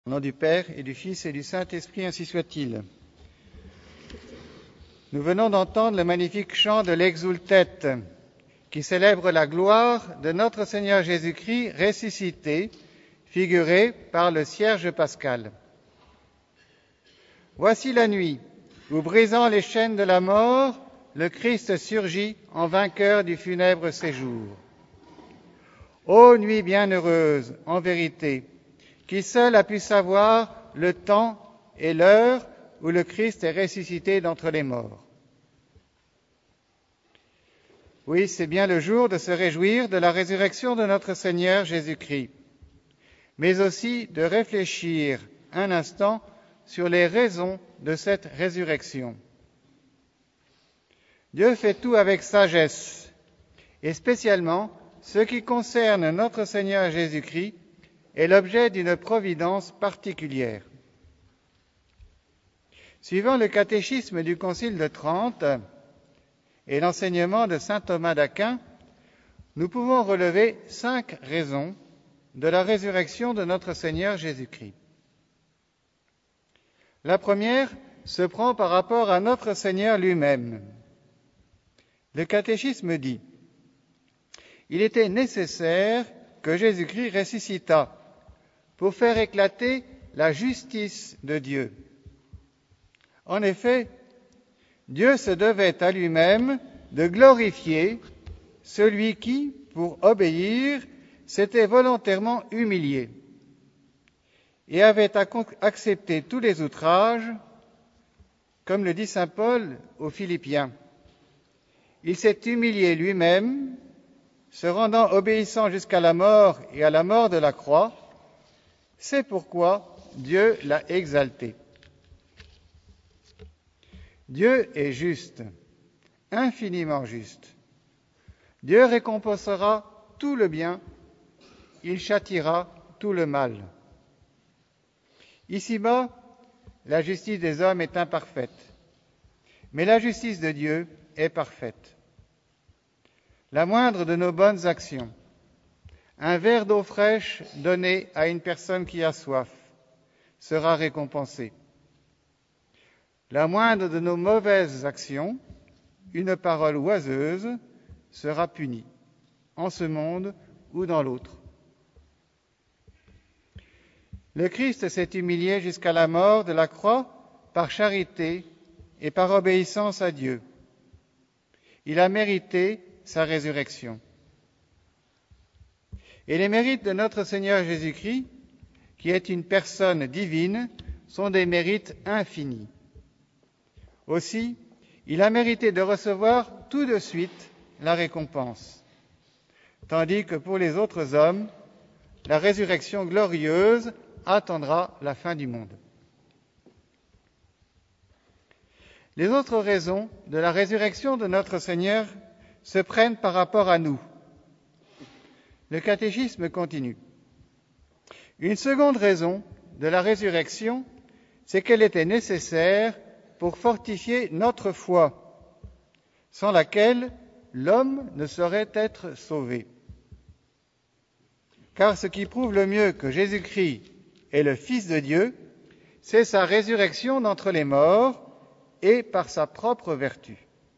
Au nom du Père et du Fils et du Saint-Esprit, ainsi soit-il. Nous venons d'entendre le magnifique chant de l'Exultet, qui célèbre la gloire de notre Seigneur Jésus-Christ ressuscité, figuré par le cierge pascal. Voici la nuit où, brisant les chaînes de la mort, le Christ surgit en vainqueur du funèbre séjour. Ô nuit bienheureuse, en vérité, qui seul a pu savoir le temps et l'heure où le Christ est ressuscité d'entre les morts. Oui, c'est bien le jour de se réjouir de la résurrection de notre Seigneur Jésus-Christ, mais aussi de réfléchir un instant sur les raisons de cette résurrection. Dieu fait tout avec sagesse, et spécialement ce qui concerne notre Seigneur Jésus-Christ est l'objet d'une providence particulière. Suivant le catéchisme du Concile de Trente et l'enseignement de saint Thomas d'Aquin, nous pouvons relever 5 raisons de la résurrection de notre Seigneur Jésus-Christ. La première se prend par rapport à notre Seigneur lui-même. Le catéchisme dit: il était nécessaire que Jésus-Christ ressuscitât pour faire éclater la justice de Dieu. En effet, Dieu se devait à lui-même de glorifier celui qui, pour obéir, s'était volontairement humilié et avait accepté tous les outrages, comme le dit saint Paul aux Philippiens. Il s'est humilié lui-même, se rendant obéissant jusqu'à la mort et à la mort de la croix. C'est pourquoi Dieu l'a exalté. Dieu est juste, infiniment juste. Dieu récompensera tout le bien, il châtiera tout le mal. Ici-bas, la justice des hommes est imparfaite, mais la justice de Dieu est parfaite. La moindre de nos bonnes actions, un verre d'eau fraîche donné à une personne qui a soif, sera récompensée. La moindre de nos mauvaises actions, une parole oiseuse, sera punie, en ce monde ou dans l'autre. Le Christ s'est humilié jusqu'à la mort de la croix par charité et par obéissance à Dieu. Il a mérité sa résurrection. Et les mérites de notre Seigneur Jésus-Christ, qui est une personne divine, sont des mérites infinis. Aussi, il a mérité de recevoir tout de suite la récompense, tandis que pour les autres hommes, la résurrection glorieuse attendra la fin du monde. Les autres raisons de la résurrection de notre Seigneur se prennent par rapport à nous. Le catéchisme continue. Une seconde raison de la résurrection, c'est qu'elle était nécessaire pour fortifier notre foi, sans laquelle l'homme ne saurait être sauvé. Car ce qui prouve le mieux que Jésus-Christ est le Fils de Dieu, c'est sa résurrection d'entre les morts et par sa propre vertu.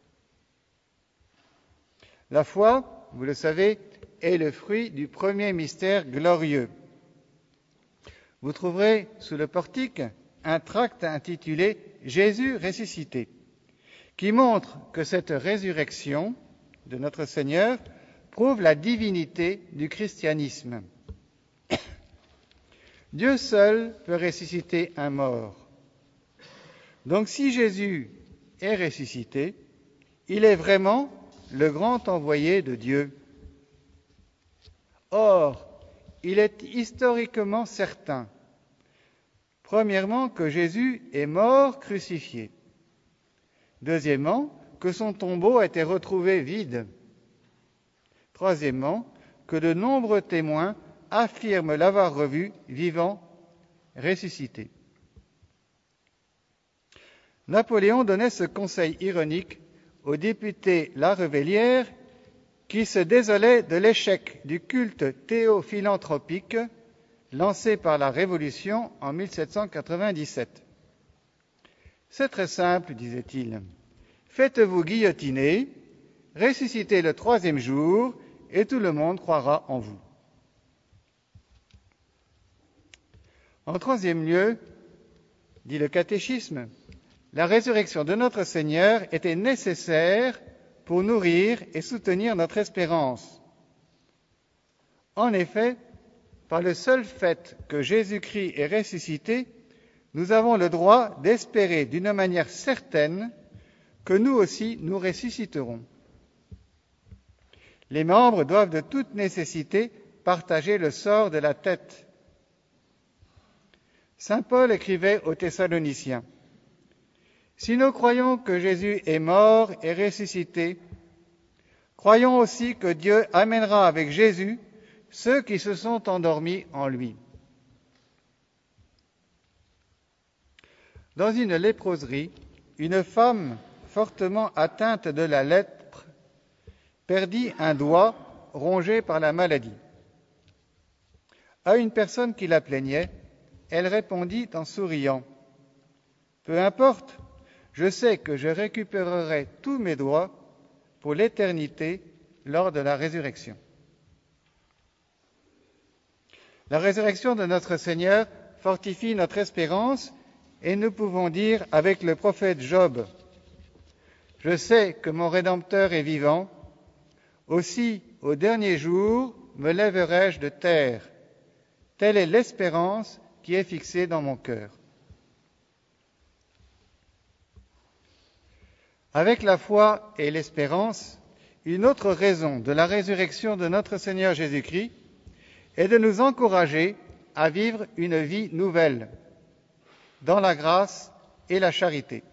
La foi, vous le savez, est le fruit du premier mystère glorieux. Vous trouverez sous le portique un tract intitulé « Jésus ressuscité », qui montre que cette résurrection de notre Seigneur prouve la divinité du christianisme. Dieu seul peut ressusciter un mort. Donc si Jésus est ressuscité, il est vraiment le grand envoyé de Dieu. Or, il est historiquement certain, premièrement, que Jésus est mort crucifié. Deuxièmement, que son tombeau a été retrouvé vide. Troisièmement, que de nombreux témoins affirment l'avoir revu vivant, ressuscité. Napoléon donnait ce conseil ironique au député Larevellière qui se désolait de l'échec du culte théophilanthropique lancé par la Révolution en 1797. C'est très simple, disait-il. Faites-vous guillotiner, ressuscitez le 3e jour, et tout le monde croira en vous. En 3e lieu, dit le catéchisme, la résurrection de notre Seigneur était nécessaire pour nourrir et soutenir notre espérance. En effet, par le seul fait que Jésus-Christ est ressuscité, nous avons le droit d'espérer d'une manière certaine que nous aussi nous ressusciterons. Les membres doivent de toute nécessité partager le sort de la tête. Saint Paul écrivait aux Thessaloniciens: « Si nous croyons que Jésus est mort et ressuscité, croyons aussi que Dieu amènera avec Jésus ceux qui se sont endormis en lui. » Dans une léproserie, une femme fortement atteinte de la lèpre perdit un doigt rongé par la maladie. À une personne qui la plaignait, elle répondit en souriant: « Peu importe, je sais que je récupérerai tous mes doigts pour l'éternité lors de la résurrection. » La résurrection de notre Seigneur fortifie notre espérance et nous pouvons dire avec le prophète Job: « Je sais que mon Rédempteur est vivant, aussi au dernier jour me lèverai-je de terre. Telle est l'espérance qui est fixée dans mon cœur. » Avec la foi et l'espérance, une autre raison de la résurrection de notre Seigneur Jésus-Christ est de nous encourager à vivre une vie nouvelle, dans la grâce et la charité.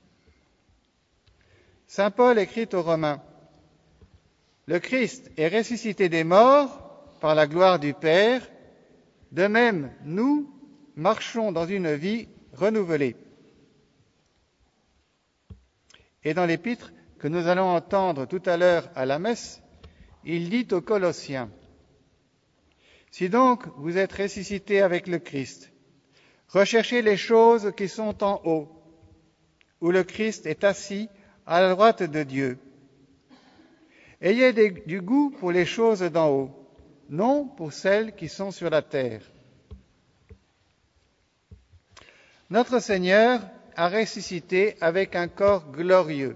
Saint Paul écrit aux Romains: « Le Christ est ressuscité des morts par la gloire du Père, de même nous marchons dans une vie renouvelée. » Et dans l'épître que nous allons entendre tout à l'heure à la messe, il dit aux Colossiens: « Si donc vous êtes ressuscités avec le Christ, recherchez les choses qui sont en haut, où le Christ est assis à la droite de Dieu. Ayez du goût pour les choses d'en haut, non pour celles qui sont sur la terre. » Notre Seigneur a ressuscité avec un corps glorieux,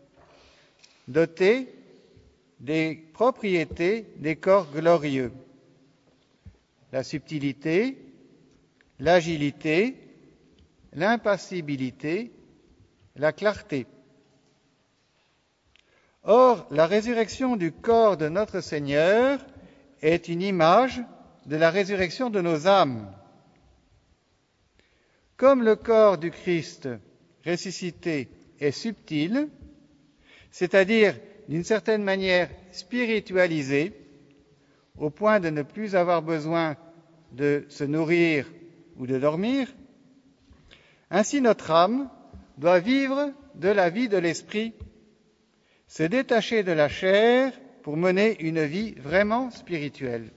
doté des propriétés des corps glorieux: la subtilité, l'agilité, l'impassibilité, la clarté. Or, la résurrection du corps de notre Seigneur est une image de la résurrection de nos âmes. Comme le corps du Christ ressuscité est subtil, c'est-à-dire d'une certaine manière spiritualisé, au point de ne plus avoir besoin de se nourrir ou de dormir, ainsi notre âme doit vivre de la vie de l'esprit, se détacher de la chair pour mener une vie vraiment spirituelle.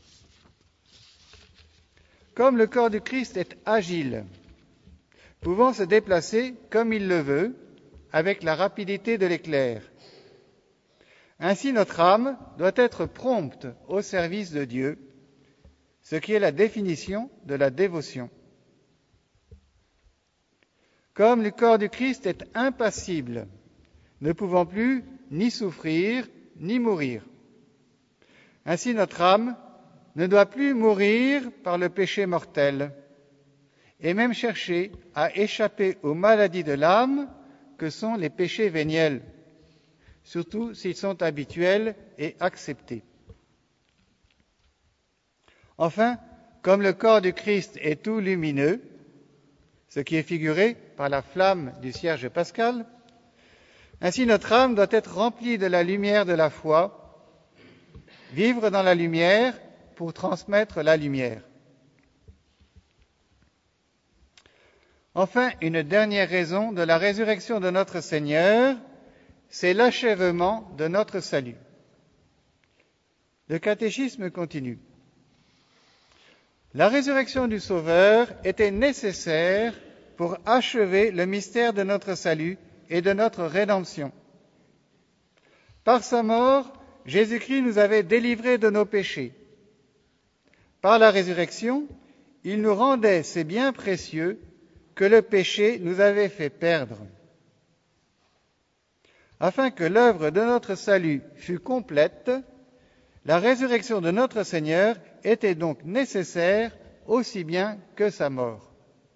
Comme le corps du Christ est agile, pouvant se déplacer comme il le veut, avec la rapidité de l'éclair, ainsi notre âme doit être prompte au service de Dieu, ce qui est la définition de la dévotion. Comme le corps du Christ est impassible, ne pouvant plus ni souffrir ni mourir, ainsi notre âme ne doit plus mourir par le péché mortel, et même chercher à échapper aux maladies de l'âme que sont les péchés véniels, surtout s'ils sont habituels et acceptés. Enfin, comme le corps du Christ est tout lumineux, ce qui est figuré par la flamme du cierge pascal, ainsi notre âme doit être remplie de la lumière de la foi, vivre dans la lumière pour transmettre la lumière. Enfin, une dernière raison de la résurrection de notre Seigneur, c'est l'achèvement de notre salut. Le catéchisme continue. La résurrection du Sauveur était nécessaire pour achever le mystère de notre salut et de notre rédemption. Par sa mort, Jésus-Christ nous avait délivrés de nos péchés. Par la résurrection, il nous rendait ces biens précieux que le péché nous avait fait perdre. Afin que l'œuvre de notre salut fût complète, la résurrection de notre Seigneur était donc nécessaire aussi bien que sa mort.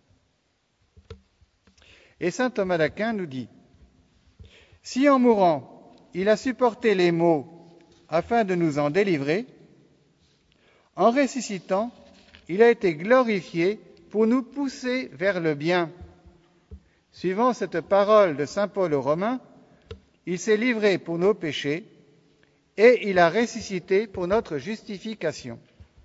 Et saint Thomas d'Aquin nous dit, « Si en mourant, il a supporté les maux afin de nous en délivrer, en ressuscitant, il a été glorifié pour nous pousser vers le bien. Suivant cette parole de saint Paul aux Romains, il s'est livré pour nos péchés et il a ressuscité pour notre justification. »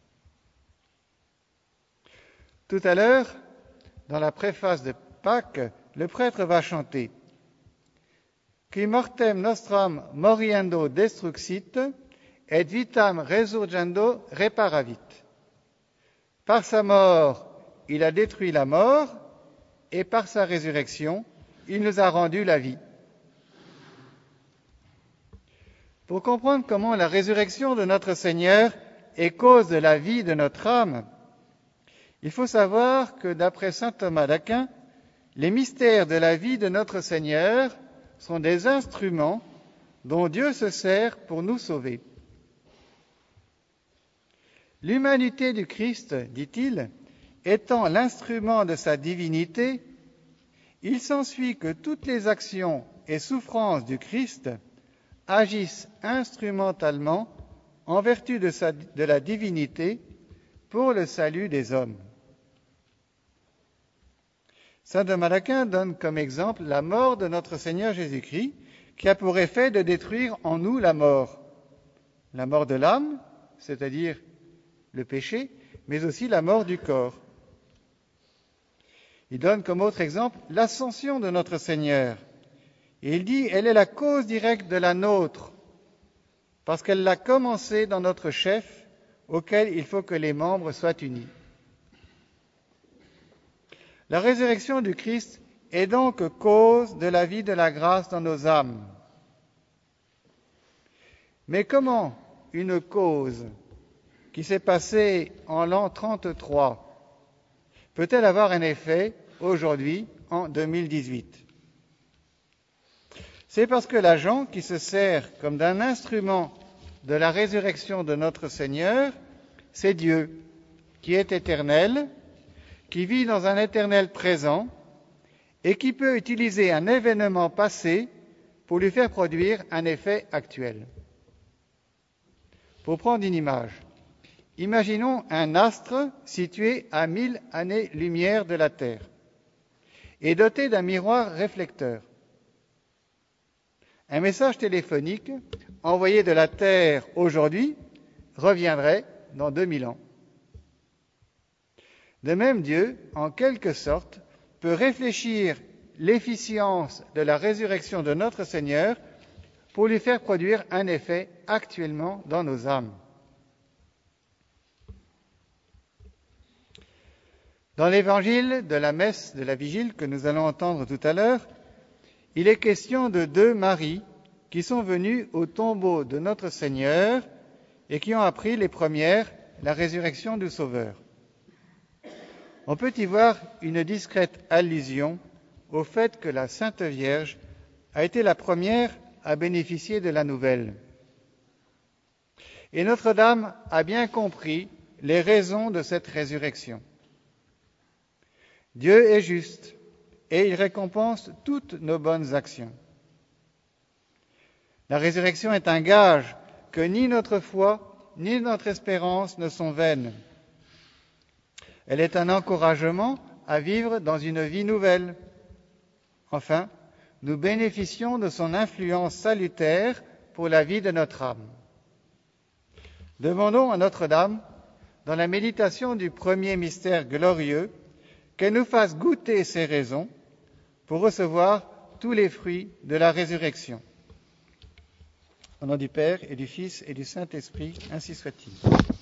Tout à l'heure, dans la préface de Pâques, le prêtre va chanter « Qui mortem nostram moriendo destruxit, et vitam resurgendo reparavit. » Par sa mort, il a détruit la mort, et par sa résurrection, il nous a rendu la vie. Pour comprendre comment la résurrection de notre Seigneur est cause de la vie de notre âme, il faut savoir que d'après saint Thomas d'Aquin, les mystères de la vie de notre Seigneur sont des instruments dont Dieu se sert pour nous sauver. L'humanité du Christ, dit-il, étant l'instrument de sa divinité, il s'ensuit que toutes les actions et souffrances du Christ agissent instrumentalement en vertu de la divinité pour le salut des hommes. Saint Thomas d'Aquin donne comme exemple la mort de notre Seigneur Jésus-Christ, qui a pour effet de détruire en nous la mort de l'âme, c'est-à-dire le péché, mais aussi la mort du corps. Il donne comme autre exemple l'ascension de notre Seigneur. Et il dit, elle est la cause directe de la nôtre, parce qu'elle l'a commencé dans notre chef, auquel il faut que les membres soient unis. La résurrection du Christ est donc cause de la vie de la grâce dans nos âmes. Mais comment une cause qui s'est passée en l'an 33 peut-elle avoir un effet aujourd'hui, en 2018 ? C'est parce que l'agent qui se sert comme d'un instrument de la résurrection de notre Seigneur, c'est Dieu, qui est éternel, qui vit dans un éternel présent et qui peut utiliser un événement passé pour lui faire produire un effet actuel. Pour prendre une image, imaginons un astre situé à 1000 années-lumière de la Terre et doté d'un miroir réflecteur. Un message téléphonique envoyé de la Terre aujourd'hui reviendrait dans 2000 ans. De même, Dieu, en quelque sorte, peut réfléchir l'efficience de la résurrection de notre Seigneur pour lui faire produire un effet actuellement dans nos âmes. Dans l'évangile de la messe de la Vigile que nous allons entendre tout à l'heure, il est question de 2 Maries qui sont venues au tombeau de notre Seigneur et qui ont appris les premières la résurrection du Sauveur. On peut y voir une discrète allusion au fait que la Sainte Vierge a été la première à bénéficier de la nouvelle. Et Notre-Dame a bien compris les raisons de cette résurrection. Dieu est juste et il récompense toutes nos bonnes actions. La résurrection est un gage que ni notre foi ni notre espérance ne sont vaines. Elle est un encouragement à vivre dans une vie nouvelle. Enfin, nous bénéficions de son influence salutaire pour la vie de notre âme. Demandons à Notre-Dame, dans la méditation du premier mystère glorieux, qu'elle nous fasse goûter ces raisons pour recevoir tous les fruits de la résurrection. Au nom du Père et du Fils et du Saint-Esprit, ainsi soit-il.